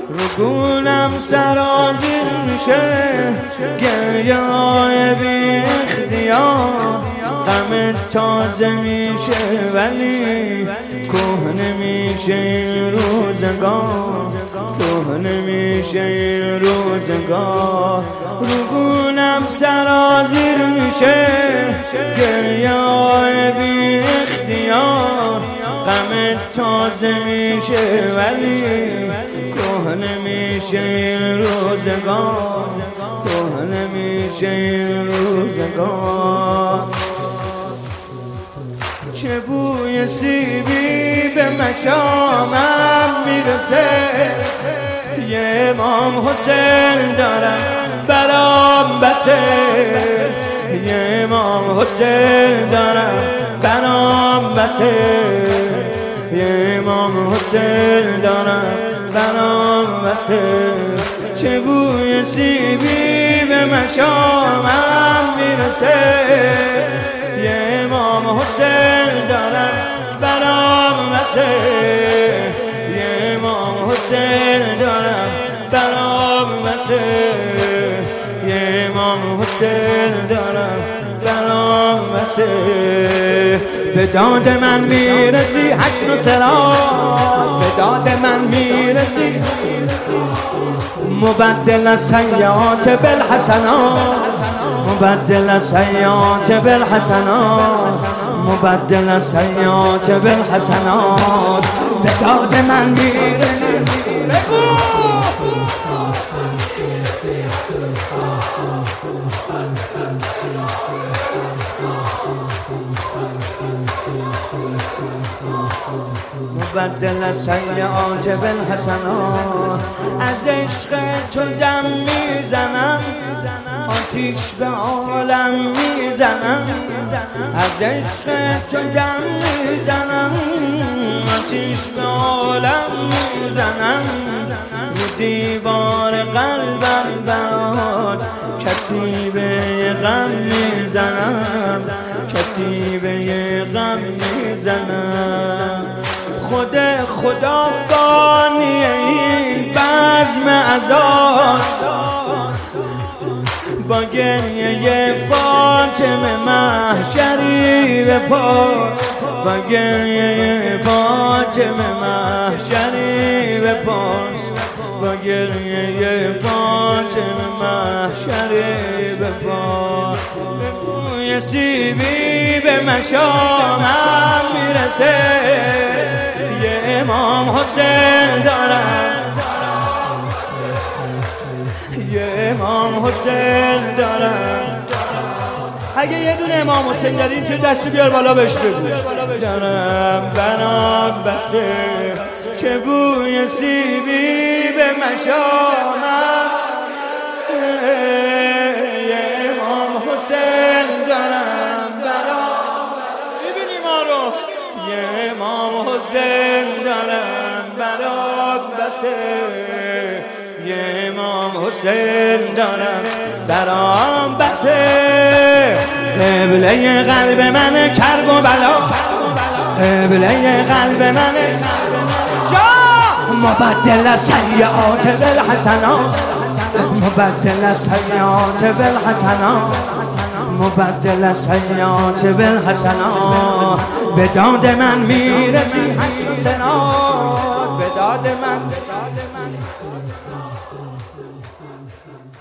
رو گونم سرازیر میشه گریه های بی اختیار. غم تازه میشه ولی کهنه میشه این روزگار، کهنه میشه این روزگار. رو گونم سرازیر میشه گریه های بی اختیار. غم تازه میشه ولی کهنه میشه این روزگار، کهنه میشه این روزگار. چه بوی سیبی به مشامم میرسه، یه امام حسین دارم برام بسه، یه امام حسین دارم برام بسه، یه امام حسین دارم برام بسه. چه بوی سیبی به مشامم میرسه، یه امام حسین دارم برام بسه، یه امام حسین دارم برام بسه، یه امام حسین دارم برام بسه. به داد من میرسی حسن و سلام، به داد من میرسی مبدل سیئات بالحسنات، مبدل سیئات بالحسنات، مبدل سیئات بالحسنات. به داد من میرسی مبدل سیئات بالحسنات. از عشق تو دم میزنم، آتیش به عالم میزنم، از عشق تو دم میزنم، آتیش به عالم میزنم. رو دیوار قلبم برات کتیبه غم میزنم، کتیبه غم میزنم. خدا بانی این بزم عذاب، با گریه فاطمه محشری به پاس، با گریه فاطمه محشری به پاس، با گریه فاطمه محشری به پاس. بوی سیبی به مشامم میرسه، یه امام حسین دارم، یه امام حسین دارم. اگه یه دونه امام حسین دارین که دستی بیار بالا بهش بگو. دارم برام بسه، چه بوی سیبی به مشامم، یه امام حسین دارم برام بسه. ببینی ما رو، یه امام حسین دارم برام بسه، یه امام حسین دارم برام بسه. قبله قلب من کرب و بلا، قبله قلب من مبدل سیئات بالحسنات، مبدل سیئات بالحسنات، مبدل سیئات بالحسنات. به داد من میرسی حسن و سنات، به داد من